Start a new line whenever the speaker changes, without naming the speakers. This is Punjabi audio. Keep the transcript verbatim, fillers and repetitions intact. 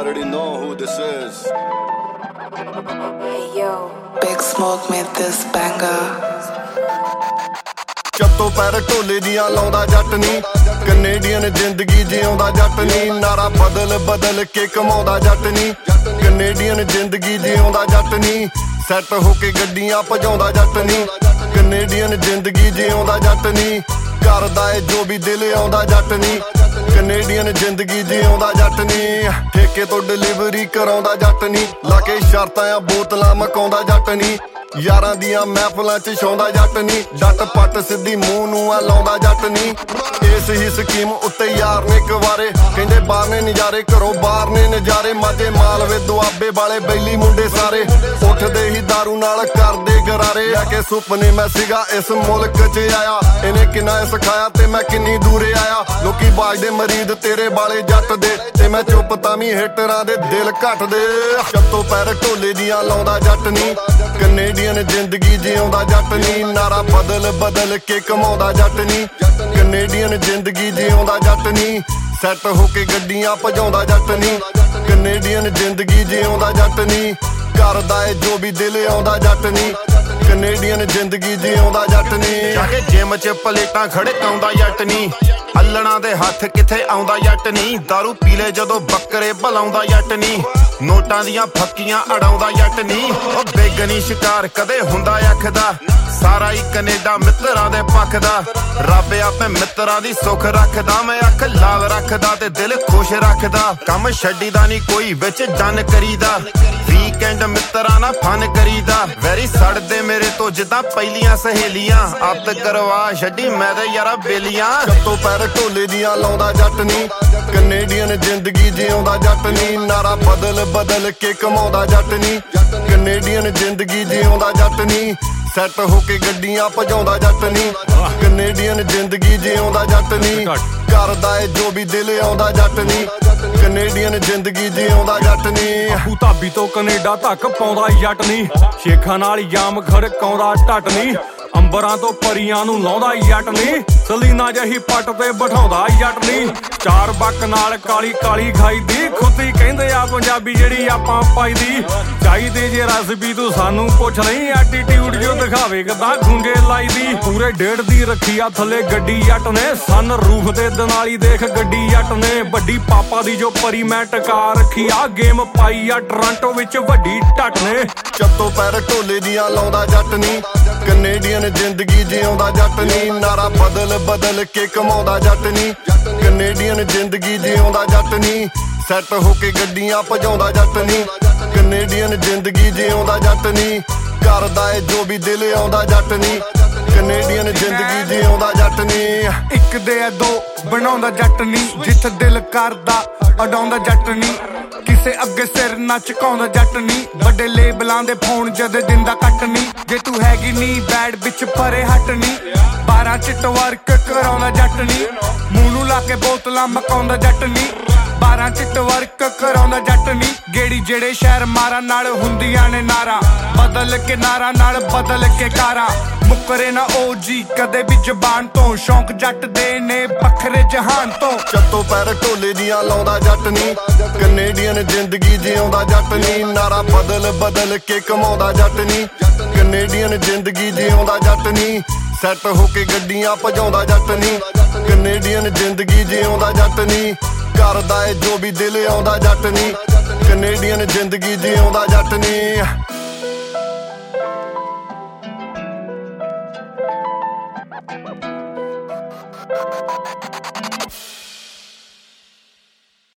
already know who this is.
Hey yo, Big Smoke made this banger.
ਚੱਤੋ ਪੈਰ ਢੋਲੇ ਦੀਆਂ ਲਾਉਂਦਾ ਜੱਟ ਨੀ, ਕੈਨੇਡੀਅਨ ਜ਼ਿੰਦਗੀ ਜਿਉਂਦਾ ਜੱਟ ਨੀ, ਨਾਰਾ ਬਦਲ ਬਦਲ ਕੇ ਕਮਾਉਂਦਾ ਜੱਟ ਨੀ, ਕੈਨੇਡੀਅਨ ਜ਼ਿੰਦਗੀ ਜਿਉਂਦਾ ਜੱਟ ਨੀ, ਸੈੱਟ ਹੋ ਕੇ ਗੱਡੀਆਂ ਭਜਾਉਂਦਾ ਜੱਟ ਨੀ, ਕੈਨੇਡੀਅਨ ਜ਼ਿੰਦਗੀ ਜਿਉਂਦਾ ਜੱਟ ਨੀ, ਕਰਦਾ ਏ ਜੋ ਵੀ ਦਿਲ ਆਉਂਦਾ ਜੱਟ ਨੀ, ਕੈਨੇਡੀਅਨ ਜ਼ਿੰਦਗੀ ਜਿਉਂਦਾ ਜੱਟ ਨੀ, ਠੇਕੇ ਤੋਂ ਡਿਲੀਵਰੀ ਕਰਾਉਂਦਾ ਜੱਟ ਨੀ, ਲਾ ਕੇ ਸ਼ਰਤਾਂ ਆ ਬੋਤਲਾਂ ਮਕਾਉਂਦਾ ਜੱਟ ਨੀ, ਯਾਰਾਂ ਦੀਆਂ ਮਹਿਫਲਾਂ ਚ ਛਾਉਂਦਾ ਜੱਟ ਨੀ, ਡੱਟ ਪੱਟ ਸਿੱਧੀ ਮੂੰਹ ਨੂੰ ਆ ਲਾਉਂਦਾ ਜੱਟ ਨੀ, ਇਸ ਹੀ ਸਕੀਮ ਉੱਤੇ ਯਾਰ ਨੇ ਕਵਾਰੇ, ਕਹਿੰਦੇ ਬਾਹਰ ਨੇ ਨਜ਼ਾਰੇ ਘਰੋਂ ਬਾਹਰ ਨੇ ਨਜ਼ਾਰੇ, ਮਾਝੇ ਮਾਲਵੇ ਦੁਆਬੇ ਵਾਲੇ ਬੈਲੀ ਮੁੰਡੇ ਸਾਰੇ, ਉੱਠਦੇ ਹੀ ਦਾਰੂ ਨਾਲ ਕਰਦੇ ਗਰਾਰੇ, ਆ ਕੇ ਸੁਪਨੇ ਮੈਂ ਸੀਗਾ ਇਸ ਮੁਲਕ ਚ ਆਇਆ, ਇਹਨੇ ਕਿੰਨਾ ਸਿਖਾਇਆ ਤੇ ਮੈਂ ਕਿੰਨੀ ਦੂਰੇ ਆਇਆ, ਲੋਕੀ ਬਾਜਦੇ ਮਰੀਦ ਤੇਰੇ ਵਾਲੇ ਜੱਟ ਦੇ, ਤੇ ਮੈਂ ਚੁੱਪ ਤਾਂ ਵੀ ਹਿੱਟਰਾਂ ਦੇ ਦਿਲ ਘੱਟਦੇ, ਚੱਤੋ ਪੈਰ ਢੋਲੇ ਦੀਆਂ ਲਾਉਂਦਾ ਜੱਟ ਨੀ, ਕੈਨੇਡੀਅਨ ਜ਼ਿੰਦਗੀ ਜਿਉਂਦਾ ਜੱਟ ਨੀ, ਨਾਰਾ ਬਦਲ ਬਦਲ ਕੇ ਕਮਾਉਂਦਾ ਜੱਟ ਨੀ, ਕੈਨੇਡੀਅਨ ਜ਼ਿੰਦਗੀ ਜਿਉਂਦਾ ਜੱਟ ਨੀ, ਸੈੱਟ ਹੋ ਕੇ ਗੱਡੀਆਂ ਭਜਾਉਂਦਾ ਜੱਟ ਨੀ, ਕੈਨੇਡੀਅਨ ਜ਼ਿੰਦਗੀ ਜਿਉਂਦਾ ਜੱਟ ਨੀ, ਕਰਦਾ ਏ ਜੋ ਵੀ ਦਿਲ ਆਉਂਦਾ ਜੱਟ ਨੀ, ਕੈਨੇਡੀਅਨ ਜ਼ਿੰਦਗੀ ਜਿਉਂਦਾ ਜੱਟ ਨੀ, ਜਾ ਕੇ ਜਿਮ ਚ ਪਲੇਟਾਂ ਖੜਕਾਉਂਦਾ ਜੱਟ ਨੀ, ਅੱਲਣਾ ਦੇ ਹੱਥ ਕਿੱਥੇ ਆਉਂਦਾ ਜੱਟ ਨੀ, ਦਾਰੂ ਪੀਲੇ ਜਦੋਂ ਬੱਕਰੇ ਭਲਾਉਂਦਾ ਜੱਟ ਨੀ, ਨੋਟਾਂ ਦੀਆਂ ਫੱਕੀਆਂ ਅੜਾਉਂਦਾ ਜੱਟ ਨੀ, ਉਹ ਬੇਗਨੀ ਸ਼ਿਕਾਰ ਕਦੇ ਹੁੰਦਾ ਅੱਖ ਦਾ, ਸਾਰਾ ਹੀ ਕੈਨੇਡਾ ਮਿੱਤਰਾਂ ਦੇ ਪੱਖ ਦਾ, ਰੱਬ ਆਪੇ ਮਿੱਤਰਾਂ ਦੀ ਸੁੱਖ ਰੱਖਦਾ, ਮੈਂ ਅੱਖ ਲਾਲ ਰੱਖਦਾ ਤੇ ਦਿਲ ਖੁਸ਼ ਰੱਖਦਾ, ਕੰਮ ਛੱਡੀਦਾ ਨੀ ਕੋਈ ਵਿੱਚ ਡਨ ਕਰੀਦਾ, ਵੀਕਐਂਡ ਮਿੱਤਰਾਂ ਨਾਲ ਫਨ ਕਰੀਦਾ, ਵੈਰੀ ਸੜਦੇ ਮੇਰੇ ਤੋਂ ਜਿੱਦਾਂ ਪਹਿਲੀਆਂ ਸਹੇਲੀਆਂ, ਅੱਤ ਕਰਵਾ ਛੱਡੀ ਮੈਂ ਤੇ ਯਾਰਾ ਬੇਲੀਆਂ, ਚੱਤੋ ਪੈਰ ਢੋਲੇ ਦੀਆਂ ਲਾਉਂਦਾ ਜੱਟ ਨੀ, ਕੈਨੇਡੀਅਨ ਜ਼ਿੰਦਗੀ ਜਿਉਂਦਾ ਜੱਟ ਨੀ, ਨਾਰਾ ਬਦਲ ਬਦਲ ਕੇ ਕਮਾਉਂਦਾ ਜੱਟ ਨੀ, ਕੈਨੇਡੀਅਨ ਜ਼ਿੰਦਗੀ ਜਿਉਂਦਾ ਜੱਟ ਨੀ, ਸੈੱਟ ਹੋ ਕੇ ਗੱਡੀਆਂ ਭਜਾਉਂਦਾ ਜੱਟ ਨੀ, ਕੈਨੇਡੀਅਨ ਜ਼ਿੰਦਗੀ ਜਿਉਂਦਾ ਜੱਟ ਨੀ, ਕਰਦਾ ਏ ਜੋ ਵੀ ਦਿਲ ਆਉਂਦਾ ਜੱਟ ਨੀ, ਕੈਨੇਡੀਅਨ ਜ਼ਿੰਦਗੀ ਜਿਉਂਦਾ ਜੱਟ ਨੀ,
ਆਪੂ ਧਾਬੀ ਤੋਂ ਕੈਨੇਡਾ ਤੱਕ ਪਾਉਂਦਾ ਜੱਟ ਨੀ, ਸ਼ੇਖਾਂ ਨਾਲ ਜਾਮ ਖੜਕਾਉਂਦਾ ਢੱਟ ਨੀ, ਅੰਬਰਾਂ ਤੋਂ ਪਰੀਆਂ ਨੂੰ ਲਾਉਂਦਾ ਜੱਟ ਨੀ, ਸਲੀਨਾ ਜਹੀ ਪੱਟ ਤੇ ਬਿਠਾਉਂਦਾ ਜੱਟ ਨੀ, ਚਾਰ ਬੱਕ ਨਾਲ ਕਾਲੀ ਕਾਲੀ ਖਾਈ ਦੀ, ਖੁੱਤੀ ਕਹਿੰਦੇ ਆ ਪੰਜਾਬੀ ਜਿਹੜੀ ਆਪਾਂ ਪਾਈ ਦੀ, ਚਾਹੀਦੇ ਜੇ ਰੈਸਪੀ ਤੂੰ ਸਾਨੂੰ ਪੁੱਛ ਲਈ, ਐਟੀਟਿਊਡ ਜੋ ਦਿਖਾਵੇ ਕਿਦਾਂ ਖੁੰਝੇ ਲਾਈ ਦੀ, ਪੂਰੇ ਡੇਢ ਦੀ ਰੱਖੀ ਆ ਥੱਲੇ ਗੱਡੀ ਜੱਟ ਨੇ, ਸਨ ਰੂਫ ਦੇ ਦਨਾਲੀ ਦੇਖ ਗੱਡੀ ਜੱਟ ਨੇ, ਵੱਡੀ ਪਾਪਾ ਦੀ ਜੋ ਪਰੀ ਮੈਂ ਟਕਾ ਰੱਖੀ ਆ, ਗੇਮ ਪਾਈ ਆ ਟੋਰਾਂਟੋ ਵਿੱਚ ਵੱਡੀ ਢੱਟ ਨੇ,
ਚੱਤੋ ਪੈਰ ਢੋਲੇ ਦੀਆਂ ਲਾਉਂਦਾ ਜੱਟ ਨੀ, ਕੈਨੇਡੀਅਨ ਜ਼ਿੰਦਗੀ ਜਿਉਂਦਾ ਜੱਟ ਨੀ, ਨਾਰਾ ਬਦਲ ਬਦਲ ਕੇ ਕਮਾਉਂਦਾ ਜੱਟ ਨੀ, ਕੈਨੇਡੀਅਨ ਜ਼ਿੰਦਗੀ ਜਿਉਂਦਾ ਜੱਟ ਨੀ, ਸੈੱਟ ਹੋ ਕੇ ਗੱਡੀਆਂ ਭਜਾਉਂਦਾ ਜੱਟ ਨੀ, ਕੈਨੇਡੀਅਨ ਜ਼ਿੰਦਗੀ ਜਿਉਂਦਾ ਜੱਟ ਨੀ, ਕਰਦਾ ਏ ਜੋ ਵੀ ਦਿਲ ਆਉਂਦਾ ਜੱਟ ਨੀ, ਕੈਨੇਡੀਅਨ ਜ਼ਿੰਦਗੀ ਜਿਉਂਦਾ ਜੱਟ ਨੀ,
ਇੱਕ ਦੇ ਦੋ ਬਣਾਉਂਦਾ ਜੱਟ ਨੀ, ਜਿੱਥੇ ਦਿਲ ਕਰਦਾ ਉਡਾਉਂਦਾ ਜੱਟ ਨੀ, ਕਿਸੇ ਅੱਗੇ ਸਿਰ ਨਾ ਝੁਕਾਉਂਦਾ ਜੱਟ ਨੀ, ਵੱਡੇ ਲੇਬਲਾਂ ਦੇ ਫੋਨ ਜਦ ਦਿੰਦਾ ਕੱਟ ਨੀ, ਜੇ ਤੂੰ ਹੈਗੀ ਨੀ ਬੈਡ ਵਿੱਚ ਪਰੇ ਹਟ ਨੀ, ਬਾਰਾਂ ਚਿੱਟ ਵਰਕ ਕਰਾਉਂਦਾ ਜੱਟ ਨੀ, ਮੂੰਹ ਨੂੰ ਲਾ ਕੇ ਬੋਤਲਾਂ ਮਕਾਉਂਦਾ ਜੱਟ ਨੀ, ਬਾਰਾਂ ਚਿੱਟ ਵਰਕ ਕਰਾਉਂਦਾ ਜੱਟ ਨੀ, ਗੇੜੀ ਜਿਹੜੇ ਸ਼ਹਿਰ ਮਾਰਾਂ ਨਾਲ ਹੁੰਦੀਆਂ ਨੇ ਨਾਰਾ, ਬਦਲ ਕੇ ਨਾਰਾ ਨਾਲ ਬਦਲ ਕੇ ਕਾਰਾਂ, ਮੁੱਕਰੇ ਨਾ ਓ ਜੀ ਕਦੇ ਵੀ ਜ਼ਬਾਨ ਤੋਂ, ਸ਼ੌਂਕ ਜੱਟ ਦੇ ਨੇ ਵੱਖਰੇ ਜਹਾਨ ਤੋਂ,
ਚੱਤੋ ਪੈਰ ਢੋਲੇ ਦੀਆਂ ਲਾਉਂਦਾ ਜੱਟ ਨੀ, ਕੈਨੇਡੀਅਨ ਜ਼ਿੰਦਗੀ ਜਿਉਂਦਾ ਜੱਟ ਨੀ, ਨਾਰਾ ਬਦਲ ਬਦਲ ਕੇ ਕਮਾਉਂਦਾ ਜੱਟ ਨੀ, ਕੈਨੇਡੀਅਨ ਜ਼ਿੰਦਗੀ ਜਿਉਂਦਾ ਜੱਟ ਨੀ, ਸੈੱਟ ਹੋ ਕੇ ਗੱਡੀਆਂ ਭਜਾਉਂਦਾ ਜੱਟ ਨੀ, ਕੈਨੇਡੀਅਨ ਜ਼ਿੰਦਗੀ ਜਿਉਂਦਾ ਜੱਟ ਨੀ, ਕਰਦਾ ਏ ਜੋ ਵੀ ਦਿਲ ਆਉਂਦਾ ਜੱਟ ਨੀ, ਕੈਨੇਡੀਅਨ ਜ਼ਿੰਦਗੀ ਜਿਉਂਦਾ ਜੱਟ ਨੀ।